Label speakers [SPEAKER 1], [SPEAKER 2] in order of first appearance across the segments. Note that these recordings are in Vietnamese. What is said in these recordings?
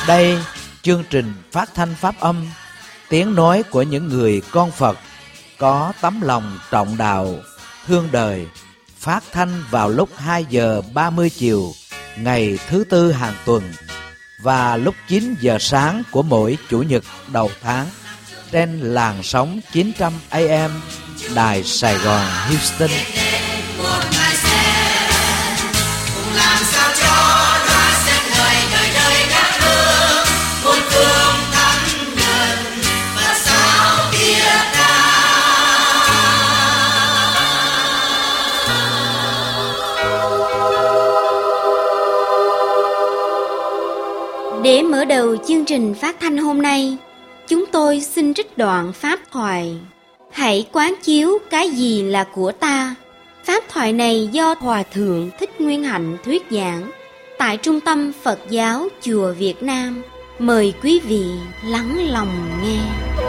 [SPEAKER 1] Đây, chương trình phát thanh pháp âm, tiếng nói của những người con Phật có tấm lòng trọng đạo, thương đời, phát thanh vào lúc 2 giờ 30 chiều ngày thứ Tư hàng tuần và lúc 9 giờ sáng của mỗi Chủ nhật đầu tháng trên làn sóng 900 AM Đài Sài Gòn Houston.
[SPEAKER 2] Để mở đầu chương trình phát thanh hôm nay, chúng tôi xin trích đoạn pháp thoại Hãy quán chiếu cái gì là của ta. Pháp thoại này do Hòa Thượng Thích Nguyên Hạnh thuyết giảng tại Trung tâm Phật giáo Chùa Việt Nam. Mời quý vị lắng lòng nghe.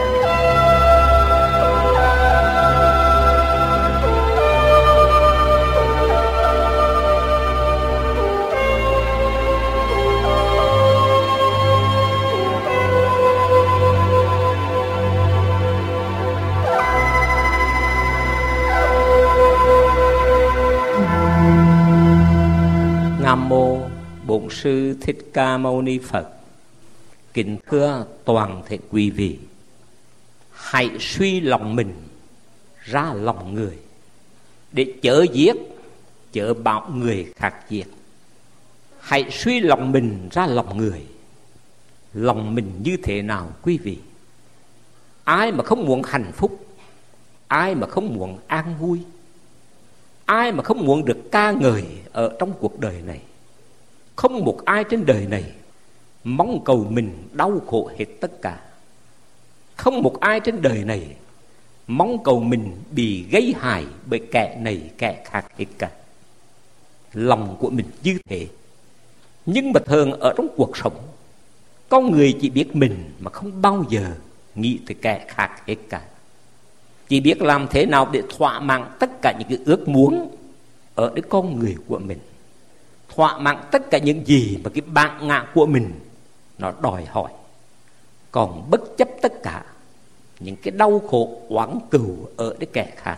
[SPEAKER 3] Nam mô Bổn Sư Thích Ca Mâu Ni Phật. Kính thưa toàn thể quý vị, hãy suy lòng mình ra lòng người, để chớ giết, chớ bảo người khác giết. Hãy suy lòng mình ra lòng người. Lòng mình như thế nào quý vị? Ai mà không muốn hạnh phúc? Ai mà không muốn an vui? Ai mà không muốn được ca ngợi ở trong cuộc đời này? Không một ai trên đời này mong cầu mình đau khổ hết tất cả. Không một ai trên đời này mong cầu mình bị gây hại bởi kẻ này kẻ khác hết cả. Lòng của mình như thế. Nhưng mà thường ở trong cuộc sống, con người chỉ biết mình mà không bao giờ nghĩ tới kẻ khác hết cả. Chỉ biết làm thế nào để thỏa mãn tất cả những cái ước muốn ở cái con người của mình, thỏa mãn tất cả những gì mà cái bản ngã của mình nó đòi hỏi. Còn bất chấp tất cả những cái đau khổ oán cừu ở cái kẻ khác.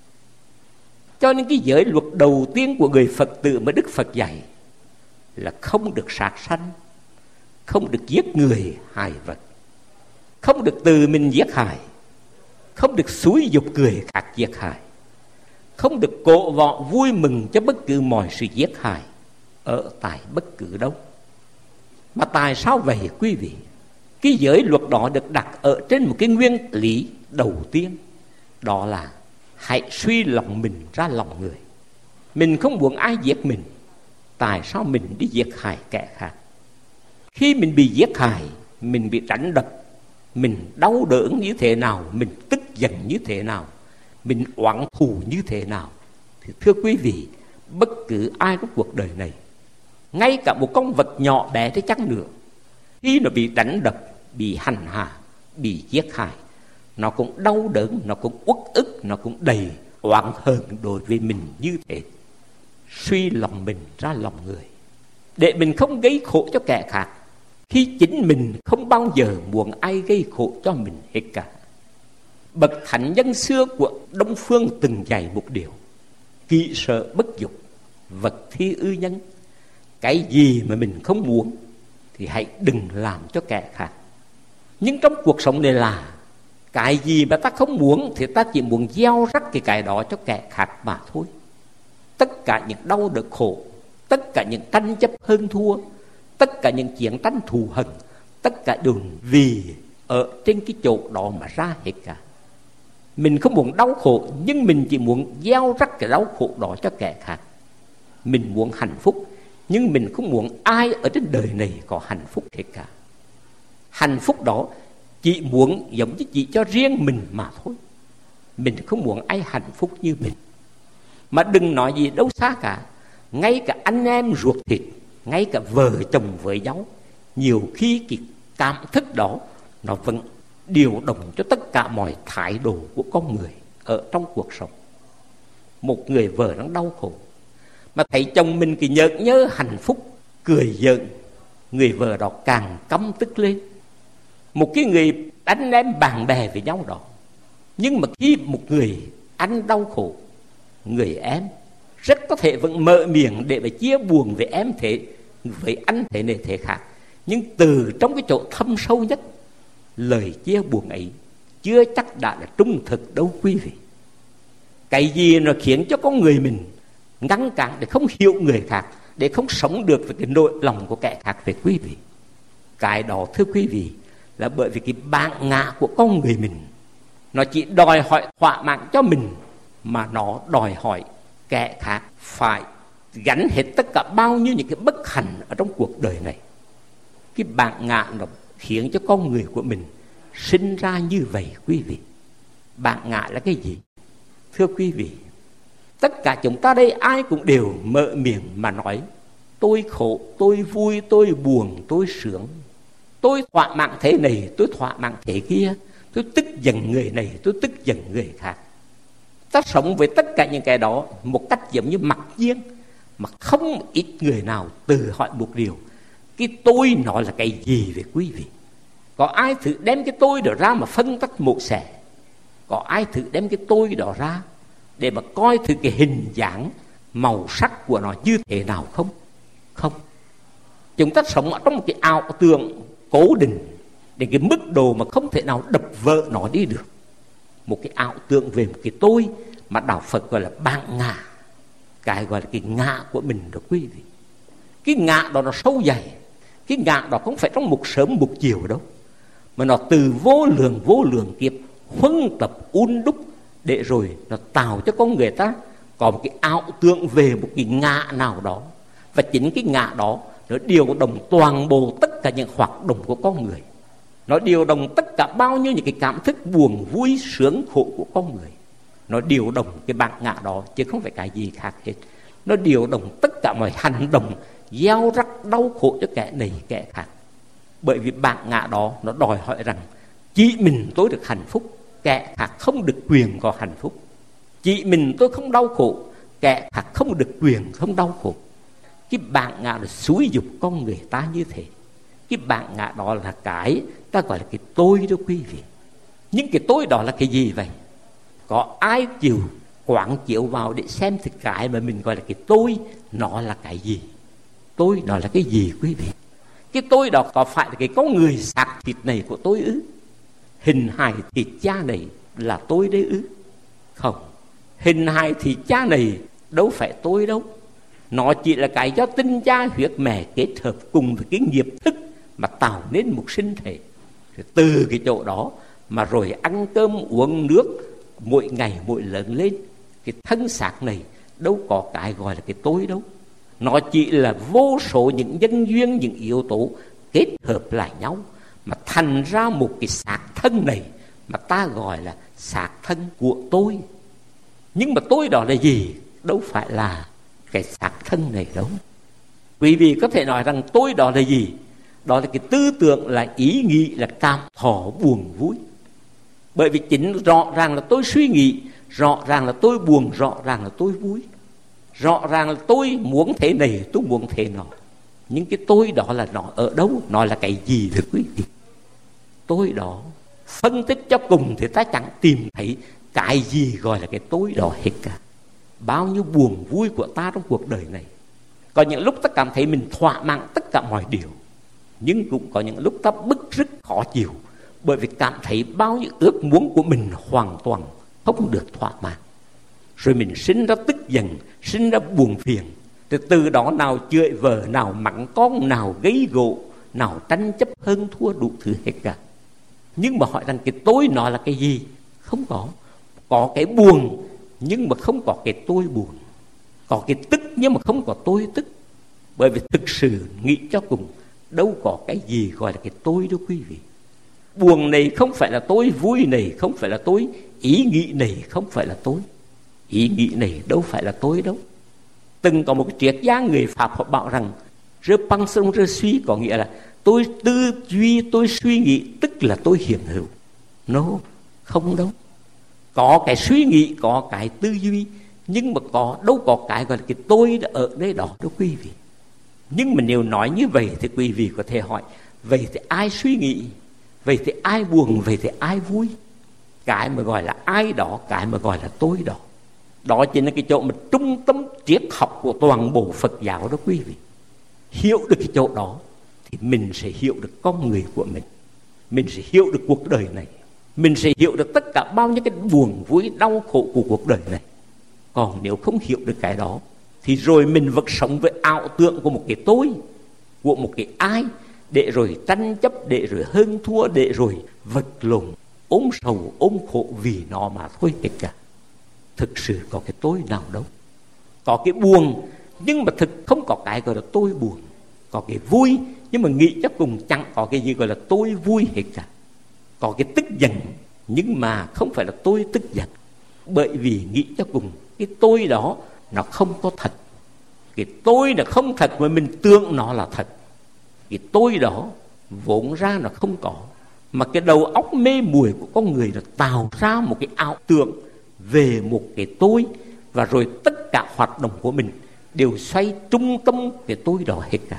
[SPEAKER 3] Cho nên cái giới luật đầu tiên của người Phật tử mà Đức Phật dạy là không được sát sanh, không được giết người hại vật, không được tự mình giết hại, không được xúi giục người khác giết hại, không được cổ võ vui mừng cho bất cứ mọi sự giết hại ở tại bất cứ đâu. Mà tại sao vậy quý vị? Cái giới luật đó được đặt ở trên một cái nguyên lý đầu tiên, đó là hãy suy lòng mình ra lòng người. Mình không muốn ai giết mình, tại sao mình đi giết hại kẻ khác? Khi mình bị giết hại, mình bị đánh đập, mình đau đớn như thế nào, mình tức giận như thế nào, mình oán thù như thế nào, thì thưa quý vị, bất cứ ai trong cuộc đời này, ngay cả một con vật nhỏ bé thế chăng nữa, khi nó bị đánh đập, bị hành hạ, bị giết hại, nó cũng đau đớn, nó cũng uất ức, nó cũng đầy oán hờn đối với mình như thế. Suy lòng mình ra lòng người, để mình không gây khổ cho kẻ khác, khi chính mình không bao giờ muốn ai gây khổ cho mình hết cả. Bậc thánh nhân xưa của Đông Phương từng dạy một điều: kỹ sở bất dục, vật thi ư nhân. Cái gì mà mình không muốn thì hãy đừng làm cho kẻ khác. Nhưng trong cuộc sống này là cái gì mà ta không muốn thì ta chỉ muốn gieo rắc cái đó cho kẻ khác mà thôi. Tất cả những đau đớn khổ, tất cả những tranh chấp hơn thua, tất cả những chiến tranh thù hận, tất cả đều vì ở trên cái chỗ đó mà ra hết cả. Mình không muốn đau khổ, nhưng mình chỉ muốn gieo rắc cái đau khổ đó cho kẻ khác. Mình muốn hạnh phúc, nhưng mình không muốn ai ở trên đời này có hạnh phúc hết cả. Hạnh phúc đó chỉ muốn giống như chỉ cho riêng mình mà thôi. Mình không muốn ai hạnh phúc như mình. Mà đừng nói gì đâu xa cả, ngay cả anh em ruột thịt, ngay cả vợ chồng với nhau, nhiều khi cái cảm thức đó nó vẫn điều động cho tất cả mọi thái độ của con người ở trong cuộc sống. Một người vợ đang đau khổ, mà thấy chồng mình cái nhợt nhơ hạnh phúc, cười giỡn, người vợ đó càng căm tức lên. Một cái người đánh em bạn bè với nhau đó, nhưng mà khi một người anh đau khổ, người em rất có thể vẫn mở miệng để mà chia buồn với em thế, với anh thế này thế khác, nhưng từ trong cái chỗ thâm sâu nhất, lời chia buồn ấy chưa chắc đã là trung thực đâu quý vị. Cái gì nó khiến cho con người mình ngăn cản để không hiểu người khác, để không sống được với cái nỗi lòng của kẻ khác về quý vị? Cái đó thưa quý vị là bởi vì cái bản ngã của con người mình, nó chỉ đòi hỏi thỏa mãn cho mình, mà nó đòi hỏi kẻ khác phải gánh hết tất cả bao nhiêu những cái bất hạnh ở trong cuộc đời này. Cái bản ngã nó khiến cho con người của mình sinh ra như vậy quý vị. Bản ngã là cái gì? Thưa quý vị, tất cả chúng ta đây ai cũng đều mở miệng mà nói tôi khổ, tôi vui, tôi buồn, tôi sướng, tôi thỏa mãn thế này, tôi thỏa mãn thế kia, tôi tức giận người này, tôi tức giận người khác. Ta sống với tất cả những cái đó một cách giống như mặc nhiên, mà không ít người nào tự hỏi một điều: cái tôi nó là cái gì vậy quý vị? Có ai thử đem cái tôi đó ra mà phân tách mổ xẻ? Có ai thử đem cái tôi đó ra để mà coi thử cái hình dáng, màu sắc của nó như thế nào không? Không. Chúng ta sống ở trong một cái ảo tưởng cố định đến cái mức độ mà không thể nào đập vỡ nó đi được. Một cái ảo tưởng về một cái tôi mà đạo Phật gọi là bản ngã, cái gọi là cái ngã của mình đó quý vị. Cái ngã đó nó sâu dày. Cái ngã đó không phải trong một sớm một chiều đâu, mà nó từ vô lượng kiếp huân tập đúc để rồi nó tạo cho con người ta có một cái ảo tưởng về một cái ngã nào đó. Và chính cái ngã đó nó điều động toàn bộ tất cả những hoạt động của con người. Nó điều động tất cả bao nhiêu những cái cảm thức buồn, vui, sướng, khổ của con người. Nó điều động cái bản ngã đó chứ không phải cái gì khác hết. Nó điều động tất cả mọi hành động gieo rắc đau khổ cho kẻ này kẻ khác. Bởi vì bản ngã đó nó đòi hỏi rằng chỉ mình tôi được hạnh phúc, kẻ khác không được quyền có hạnh phúc. Chỉ mình tôi không đau khổ, kẻ khác không được quyền không đau khổ. Cái bản ngã là xúi dục con người ta như thế. Cái bản ngã đó là cái ta gọi là cái tôi đó quý vị. Nhưng cái tôi đó là cái gì vậy? Có ai chịu quán chiếu vào để xem thì cái mà mình gọi là cái tôi nó là cái gì? Tôi nó là cái gì quý vị? Cái tôi đó có phải là cái con người xác thịt này của tôi ư? Hình hài thịt cha này là tôi đấy ư? Không. Hình hài thịt cha này đâu phải tôi đâu. Nó chỉ là cái do tinh cha huyết mẹ kết hợp cùng với cái nghiệp thức mà tạo nên một sinh thể. Từ cái chỗ đó mà rồi ăn cơm uống nước mỗi ngày mỗi lớn lên. Cái thân xác này đâu có cái gọi là cái tôi đâu. Nó chỉ là vô số những nhân duyên, những yếu tố kết hợp lại nhau mà thành ra một cái xác thân này mà ta gọi là xác thân của tôi. Nhưng mà tôi đó là gì? Đâu phải là cái xác thân này đâu. Quý vị có thể nói rằng tôi đó là gì? Đó là cái tư tưởng, là ý nghĩ, là cảm thọ buồn vui. Bởi vì chính rõ ràng là tôi suy nghĩ, rõ ràng là tôi buồn, rõ ràng là tôi vui, rõ ràng là tôi muốn thế này, tôi muốn thế nọ. Nhưng cái tôi đó là nó ở đâu? Nó là cái gì thưa quý vị? Tôi đó phân tích cho cùng thì ta chẳng tìm thấy cái gì gọi là cái tôi đó hết cả. Bao nhiêu buồn vui của ta trong cuộc đời này. Có những lúc ta cảm thấy mình thỏa mãn tất cả mọi điều, nhưng cũng có những lúc ta bức rứt khó chịu, bởi vì cảm thấy bao nhiêu ước muốn của mình hoàn toàn không được thỏa mãn. Rồi mình sinh ra tức giận, sinh ra buồn phiền. Từ đó nào chửi vợ, nào mắng con, nào gây gổ, nào tranh chấp hơn thua đủ thứ hết cả. Nhưng mà hỏi rằng cái tôi nó là cái gì? Không có. Có cái buồn nhưng mà không có cái tôi buồn. Có cái tức nhưng mà không có tôi tức. Bởi vì thực sự nghĩ cho cùng đâu có cái gì gọi là cái tôi đâu quý vị. Buồn này không phải là tôi, vui này không phải là tôi, ý nghĩ này không phải là tôi. Ý nghĩ này đâu phải là tôi đâu. Từng có một cái triết gia người Pháp họ bảo rằng je pense je suis, có nghĩa là tôi tư duy, tôi suy nghĩ tức là tôi hiện hữu. No, không đâu. Có cái suy nghĩ, có cái tư duy, nhưng mà đâu có cái gọi là cái tôi ở đây đó đâu quý vị. Nhưng mà nếu nói như vậy thì quý vị có thể hỏi, vậy thì ai suy nghĩ, vậy thì ai buồn, vậy thì ai vui? Cái mà gọi là ai đó, cái mà gọi là tôi đó, đó chính là cái chỗ mà trung tâm triết học của toàn bộ Phật giáo đó quý vị. Hiểu được cái chỗ đó thì mình sẽ hiểu được con người của mình sẽ hiểu được cuộc đời này, mình sẽ hiểu được tất cả bao nhiêu cái buồn vui đau khổ của cuộc đời này. Còn nếu không hiểu được cái đó thì rồi mình vẫn sống với ảo tưởng của một cái tôi, của một cái ai, để rồi tranh chấp, để rồi hơn thua, để rồi vật lộn, ôm sầu ôm khổ vì nó mà thôi hết cả. Thực sự có cái tôi nào đâu. Có cái buồn nhưng mà thực không có cái gọi là tôi buồn. Có cái vui nhưng mà nghĩ cho cùng chẳng có cái gì gọi là tôi vui hết cả. Có cái tức giận nhưng mà không phải là tôi tức giận, bởi vì nghĩ cho cùng cái tôi đó nó không có thật. Cái tôi là không thật mà mình tưởng nó là thật. Cái tôi đó vốn ra nó không có, mà cái đầu óc mê muội của con người là tạo ra một cái ảo tưởng về một cái tôi, và rồi tất cả hoạt động của mình đều xoay trung tâm cái tôi đó hết cả.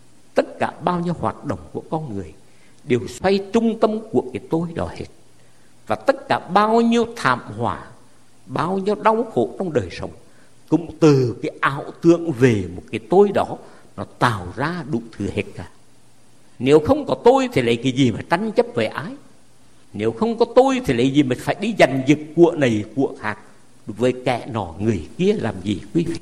[SPEAKER 3] Tất cả bao nhiêu hoạt động của con người đều xoay trung tâm của cái tôi đó hết. Và tất cả bao nhiêu thảm họa, bao nhiêu đau khổ trong đời sống cũng từ cái ảo tưởng về một cái tôi đó nó tạo ra đủ thứ hết cả. Nếu không có tôi thì lấy cái gì mà tranh chấp với ai? Nếu không có tôi thì lấy gì mà phải đi giành giật của này của khác với kẻ nọ người kia làm gì quý vị?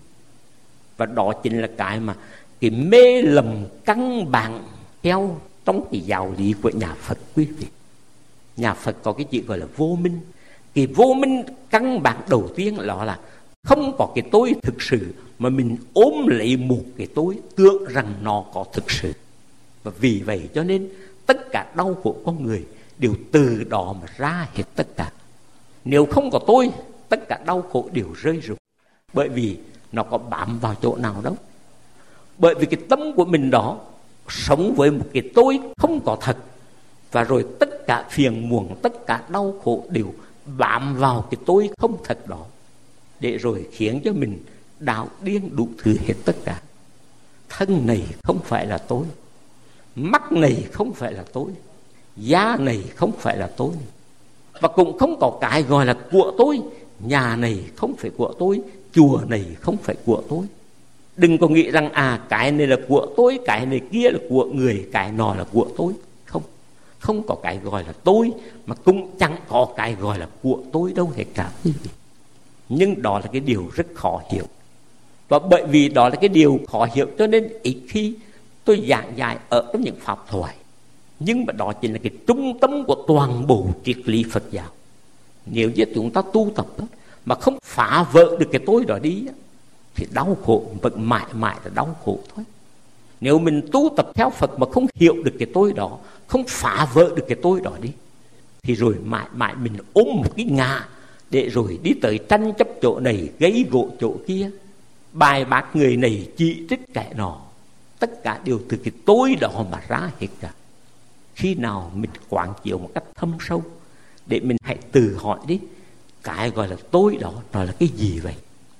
[SPEAKER 3] Và đó chính là cái mà cái mê lầm căn bản theo trong cái giáo lý của nhà Phật quý vị. Nhà Phật có cái chữ gọi là vô minh. Cái vô minh căn bản đầu tiên đó là không có cái tôi thực sự, mà mình ôm lấy một cái tôi tưởng rằng nó có thực sự. Và vì vậy cho nên tất cả đau khổ con người đều từ đó mà ra hết tất cả. Nếu không có tôi, tất cả đau khổ đều rơi rụng. Bởi vì nó có bám vào chỗ nào đâu. Bởi vì cái tâm của mình đó sống với một cái tôi không có thật, và rồi tất cả phiền muộn, tất cả đau khổ đều bám vào cái tôi không thật đó, để rồi khiến cho mình đảo điên đủ thứ hết tất cả. Thân này không phải là tôi, mắt này không phải là tôi, da này không phải là tôi, và cũng không có cái gọi là của tôi. Nhà này không phải của tôi, chùa này không phải của tôi. Đừng có nghĩ rằng cái này là của tôi, cái này kia là của người, cái nọ là của tôi. Không có cái gọi là tôi, mà cũng chẳng có cái gọi là của tôi đâu hết cả. Nhưng đó là cái điều rất khó hiểu. Và bởi vì đó là cái điều khó hiểu cho nên ít khi tôi giảng dạy ở trong những pháp thoại. Nhưng mà đó chính là cái trung tâm của toàn bộ triết lý Phật giáo. Nếu như chúng ta tu tập đó, mà không phá vỡ được cái tôi đó đi, thì đau khổ vẫn mãi mãi là đau khổ thôi. Nếu mình tu tập theo Phật mà không hiểu được cái tôi đó, không phá vỡ được cái tôi đó đi, thì rồi mãi mãi mình ôm một cái ngã, để rồi đi tới tranh chấp chỗ này, gây gỗ chỗ kia, bài bác người này, chỉ trích kẻ nọ. Tất cả đều từ cái tôi đó mà ra hết cả. Khi nào mình quán chiếu một cách thâm sâu, để mình hãy tự hỏi đi, cái gọi là tôi đó nó là cái gì vậy?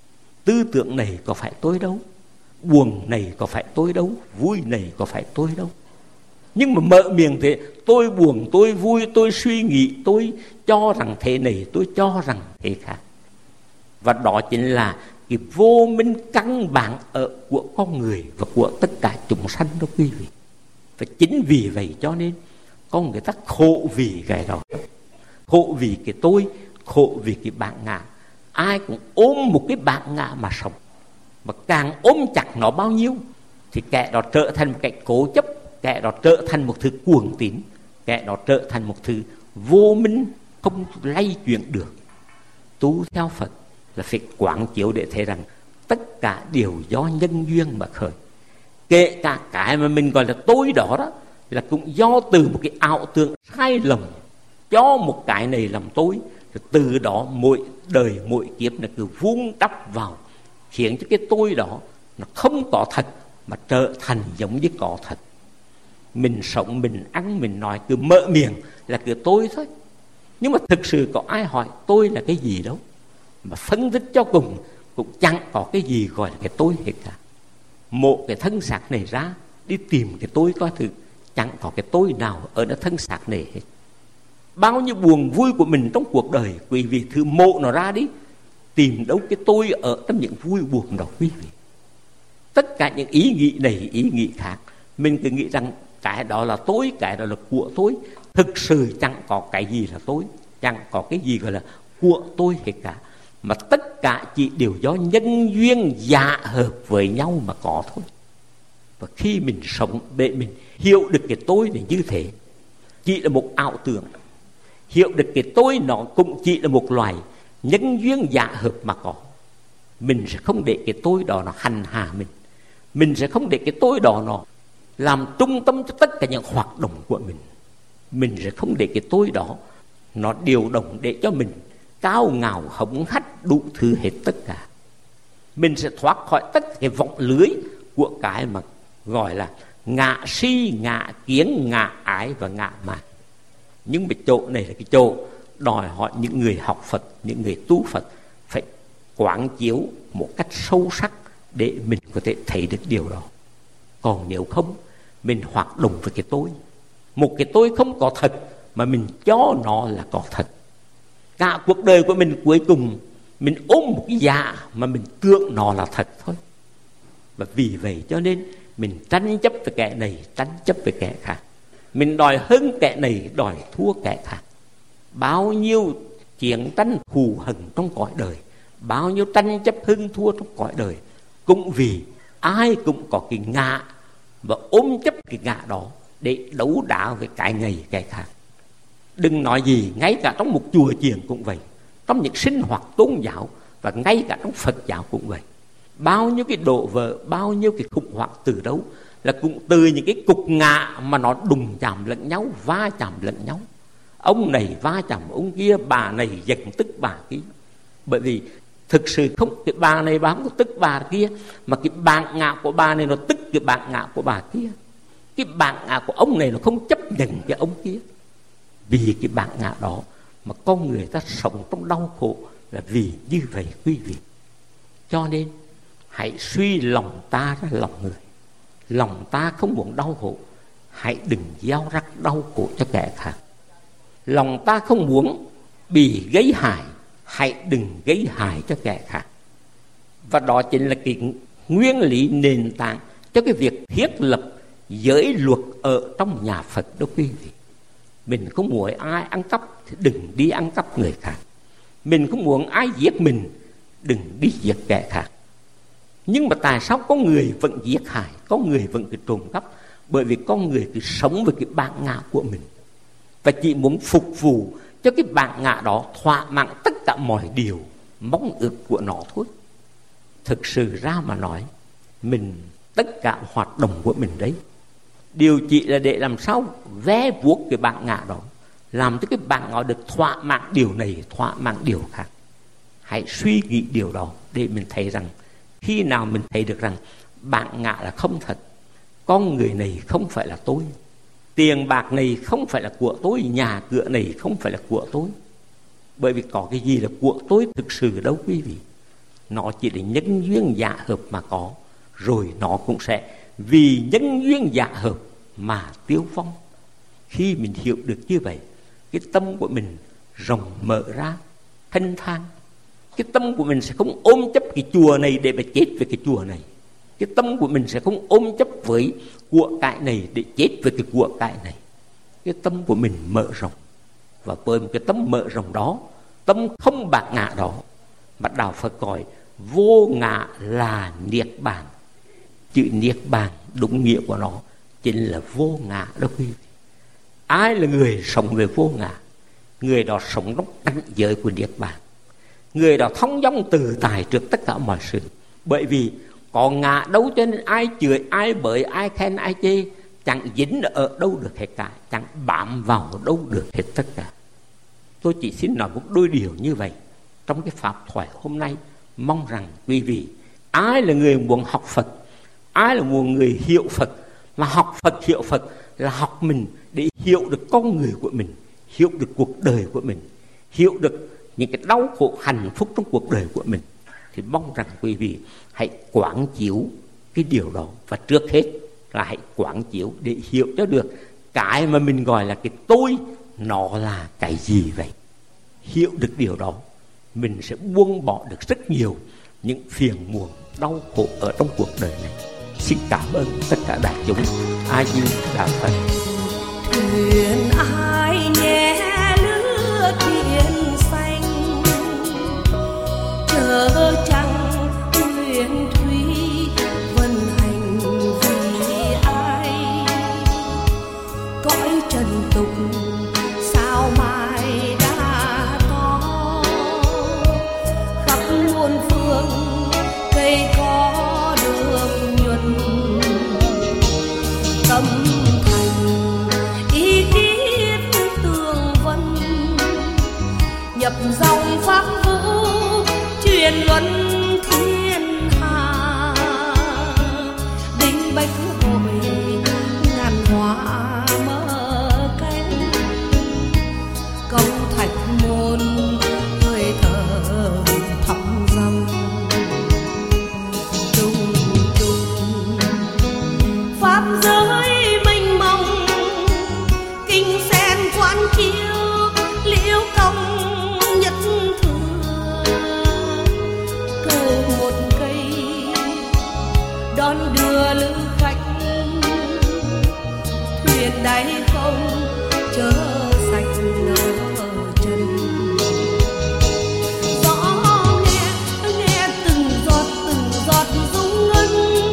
[SPEAKER 3] Tư tưởng này có phải tôi đâu, buồn này có phải tôi đâu, vui này có phải tôi đâu. Nhưng mà mở miệng thế, tôi buồn, tôi vui, tôi suy nghĩ, tôi cho rằng thế này, tôi cho rằng thế khác. Và đó chính là cái vô minh căn bản của con người và của tất cả chúng sanh đó quý vị. Và chính vì vậy cho nên con người ta khổ vì cái đó, khổ vì cái tôi, khổ vì cái bản ngã. Ai cũng ôm một cái bản ngã mà sống, mà càng ôm chặt nó bao nhiêu thì kẻ đó trở thành một cái cố chấp, kẻ đó trở thành một thứ cuồng tín, kẻ đó trở thành một thứ vô minh không lay chuyển được. Tu theo Phật là phải quán chiếu để thấy rằng tất cả đều do nhân duyên mà khởi. Kể cả cái mà mình gọi là tôi đó là cũng do từ một cái ảo tưởng sai lầm, cho một cái này làm tôi, rồi từ đó mỗi đời mỗi kiếp nó cứ vun đắp vào, khiến cho cái tôi đó nó không có thật mà trở thành giống như có thật. Mình sống, mình ăn, mình nói, cứ mở miệng là cứ tôi thôi. Nhưng mà thực sự có ai hỏi tôi là cái gì đâu, mà phân tích cho cùng cũng chẳng có cái gì gọi là cái tôi hết cả. mộ cái thân xác này ra, đi tìm cái tôi coi thử. Chẳng có cái tôi nào ở cái thân xác này hết. Bao nhiêu buồn vui của mình trong cuộc đời, quý vị thử mộ nó ra đi, tìm đâu cái tôi ở trong những vui buồn đó quý vị. Tất cả những ý nghĩ này, ý nghĩ khác, mình cứ nghĩ rằng cái đó là tôi, cái đó là của tôi. Thực sự chẳng có cái gì là tôi, chẳng có cái gì gọi là của tôi hết cả, mà tất cả chỉ đều do nhân duyên dạ hợp với nhau mà có thôi. Và khi mình sống để mình hiểu được cái tôi này như thế, chỉ là một ảo tưởng. Hiểu được cái tôi nó cũng chỉ là một loài nhân duyên dạ hợp mà có. Mình sẽ không để cái tôi đó nó hành hạ mình. Mình sẽ không để cái tôi đó nó làm trung tâm cho tất cả những hoạt động của mình. Mình sẽ không để cái tôi đó nó điều động để cho mình cao ngạo hống hách đủ thứ hết tất cả. Mình sẽ thoát khỏi tất cả cái vòng lưới của cái mà gọi là ngạ si, ngạ kiến, ngạ ái và ngạ mạn. Nhưng mà chỗ này là cái chỗ đòi hỏi những người học Phật, những người tu Phật phải quán chiếu một cách sâu sắc để mình có thể thấy được điều đó. Còn nếu không, mình hoạt động với cái tôi, một cái tôi không có thật mà mình cho nó là có thật. Cả cuộc đời của mình cuối cùng mình ôm một cái dạ mà mình tưởng nó là thật thôi. Và vì vậy cho nên mình tranh chấp với kẻ này, tranh chấp với kẻ khác. Mình đòi hơn kẻ này, đòi thua kẻ khác. Bao nhiêu chiến tranh thù hận trong cõi đời, bao nhiêu tranh chấp hơn thua trong cõi đời, cũng vì ai cũng có cái ngã và ôm chấp cái ngã đó để đấu đá với cái này cái khác. Đừng nói gì, ngay cả trong một chùa chiền cũng vậy, trong những sinh hoạt tôn giáo và ngay cả trong Phật giáo cũng vậy. Bao nhiêu cái đổ vỡ, bao nhiêu cái khủng hoảng từ đâu là cũng từ những cái cục ngã mà nó đụng chạm lẫn nhau, va chạm lẫn nhau. Ông này va chạm ông kia, bà này giận tức bà kia. Bởi vì thực sự không, cái bà này bà không có tức bà kia, mà cái bản ngã của bà này nó tức cái bản ngã của bà kia. Cái bản ngã của ông này nó không chấp nhận cái ông kia. Vì cái bản ngã đó mà con người ta sống trong đau khổ là vì như vậy quý vị. Cho nên hãy suy lòng ta ra lòng người. Lòng ta không muốn đau khổ, hãy đừng gieo rắc đau khổ cho kẻ khác. Lòng ta không muốn bị gây hại, hãy đừng gây hại cho kẻ khác. Và đó chính là cái nguyên lý nền tảng cho cái việc thiết lập giới luật ở trong nhà Phật đó quý vị. Mình không muốn ai ăn cắp thì đừng đi ăn cắp người khác. Mình không muốn ai giết mình, đừng đi giết kẻ khác. Nhưng mà tại sao có người vẫn giết hại, có người vẫn cứ trộm cắp? Bởi vì con người cứ sống với cái bản ngã của mình và chỉ muốn phục vụ cho cái bản ngã đó, thỏa mãn tất cả mọi điều mong ước của nó thôi. Thực sự ra mà nói, mình tất cả hoạt động của mình đấy điều chỉ là để làm sao vé vuốt cái bản ngã đó, làm cho cái bản ngã được thỏa mãn điều này, thỏa mãn điều khác. Hãy suy nghĩ điều đó để mình thấy rằng khi nào mình thấy được rằng bản ngã là không thật, con người này không phải là tôi, tiền bạc này không phải là của tôi, nhà cửa này không phải là của tôi. Bởi vì có cái gì là của tôi thực sự đâu quý vị. Nó chỉ là nhân duyên dạ hợp mà có, rồi nó cũng sẽ vì nhân duyên dạ hợp mà tiêu vong. Khi mình hiểu được như vậy, cái tâm của mình rộng mở ra, thanh thang. Cái tâm của mình sẽ không ôm chấp cái chùa này để mà chết với cái chùa này. Cái tâm của mình sẽ không ôm chấp với của cải này để chết với cái của cải này. Cái tâm của mình mở rộng. Và bởi một cái tâm mở rộng đó, tâm không bạc ngã đó, mà Đạo Phật gọi vô ngã là niết bàn. Chữ niết bàn đúng nghĩa của nó chính là vô ngã đó quý vị. Ai là người sống về vô ngã? Người đó sống trong cảnh giới của niết bàn. Người đó thông dong tự tại trước tất cả mọi sự. Bởi vì có ngã đâu cho nên ai chửi, ai bới, ai khen, ai chê chẳng dính ở đâu được hết cả, chẳng bám vào đâu được hết tất cả. Tôi chỉ xin nói một đôi điều như vậy trong cái pháp thoại hôm nay. Mong rằng quý vị, ai là người muốn học Phật, ai là một người hiểu Phật, mà học Phật hiểu Phật là học mình để hiểu được con người của mình, hiểu được cuộc đời của mình, hiểu được những cái đau khổ hạnh phúc trong cuộc đời của mình. Thì mong rằng quý vị hãy quán chiếu cái điều đó. Và trước hết là hãy quán chiếu để hiểu cho được cái mà mình gọi là cái tôi nó là cái gì vậy. Hiểu được điều đó, mình sẽ buông bỏ được rất nhiều những phiền muộn đau khổ ở trong cuộc đời này. Xin cảm ơn tất cả đại chúng. A Di Đà Phật.
[SPEAKER 4] Thuyền ai nhé lứa thuyền xanh, chở trăng huyền thủy vận hành vì ai. Cõi trần tục sao mai đã có, khắp muôn phương cây có đường nhuận. Tâm thành ý khiết tường vân, nhập dòng pháp vũ truyền luân thiên hạ. Đinh bách hội ngàn hoa mơ cánh, công thạch môn hơi thở thong dong. Trung trung pháp giới mênh mông, kinh sen quán chiếu liễu công nhất thừa. Cầu một cây đón đưa lữ khách, thuyền đáy không chớ sạch nở chân. Rõ nghe từng giọt rung ngân,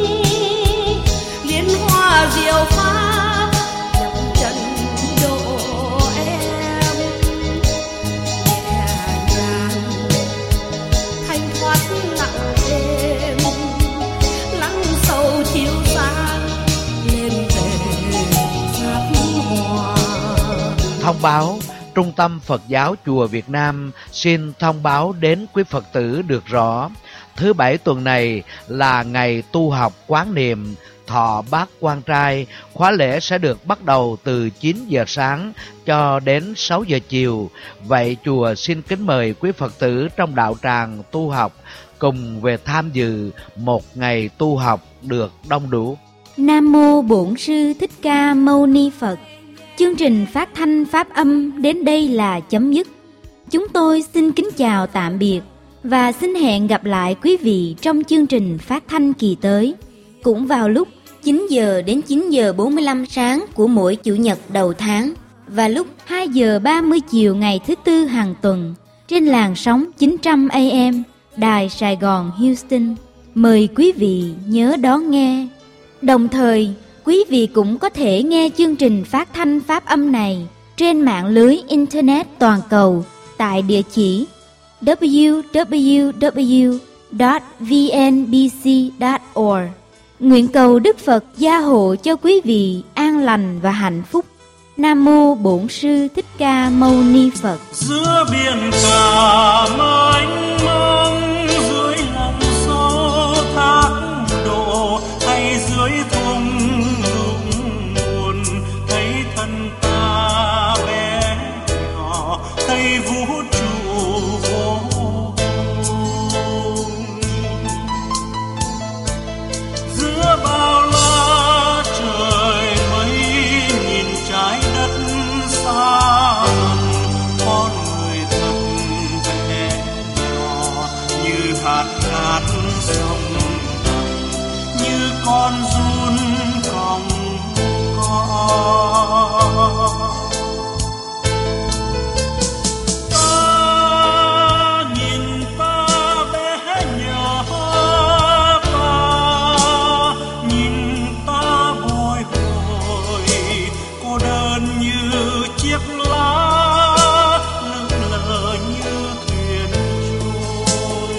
[SPEAKER 4] liên hoa diệu pháp nhập trần độ em. Nhẹ nhàng thanh thoát nặng êm, lắng sâu chiếu sáng lên về pháp hòa.
[SPEAKER 1] Thông báo, Trung tâm Phật giáo Chùa Việt Nam xin thông báo đến quý Phật tử được rõ, thứ Bảy tuần này là ngày tu học quán niệm thọ bát quan trai. Khóa lễ sẽ được bắt đầu từ 9 giờ sáng cho đến 6 giờ chiều. Vậy chùa xin kính mời quý Phật tử trong đạo tràng tu học cùng về tham dự một ngày tu học được đông đủ.
[SPEAKER 2] Nam mô Bổn Sư Thích Ca Mâu Ni Phật. Chương trình phát thanh pháp âm đến đây là chấm dứt. Chúng tôi xin kính chào tạm biệt và xin hẹn gặp lại quý vị trong chương trình phát thanh kỳ tới, cũng vào lúc 9 giờ đến 9 giờ 45 sáng của mỗi Chủ nhật đầu tháng và lúc 2 giờ 30 chiều ngày thứ Tư hàng tuần trên làn sóng 900 AM Đài Sài Gòn Houston. Mời quý vị nhớ đón nghe. Đồng thời, quý vị cũng có thể nghe chương trình phát thanh pháp âm này trên mạng lưới Internet toàn cầu tại địa chỉ www.vnbc.org. Nguyện cầu Đức Phật gia hộ cho quý vị an lành và hạnh phúc. Nam mô Bổn Sư Thích Ca Mâu Ni Phật.
[SPEAKER 5] Giữa biển cả mênh mông, dưới lòng gió thác đổ, hay dưới thung lũng buồn, thấy thân ta bé nhỏ, thấy vũ trụ vô cùng. Giữa bao la trời mây, nhìn trái đất xa, con người thật bé nhỏ, như hạt cát sông thẳm, như con giun còng co. Ta nhìn ta bé nhỏ, ta nhìn ta bồi hồi, cô đơn như chiếc lá, lững lờ như thuyền trôi.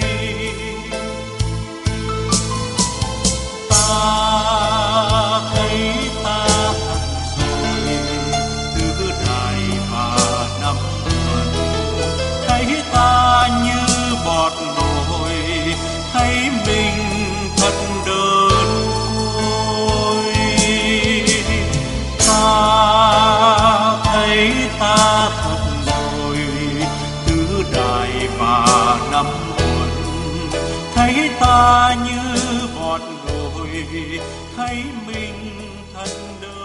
[SPEAKER 5] Ta thấy ta thật rồi, từ đại và năm tuần, thấy ta như bọt nổi, thấy mình thật đơn côi. Ta thấy ta thật rồi, tứ đại và năm tuần, thấy ta như bọt nổi. rồi thấy mình thật đời.